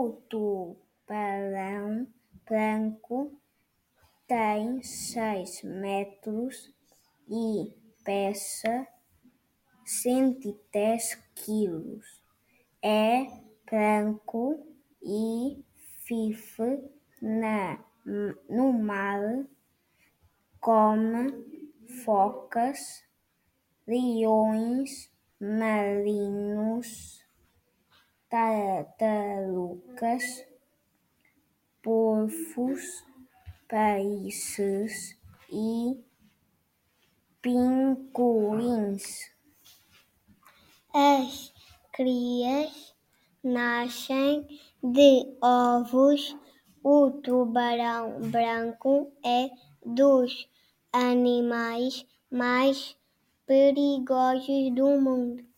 O tubarão branco tem 6 metros e pesa 110 quilos. É branco e vive no mar. Come focas, leões marinhos, tartarugas, polvos, peixes e pinguins. As crias nascem de ovos. O tubarão branco é dos animais mais perigosos do mundo.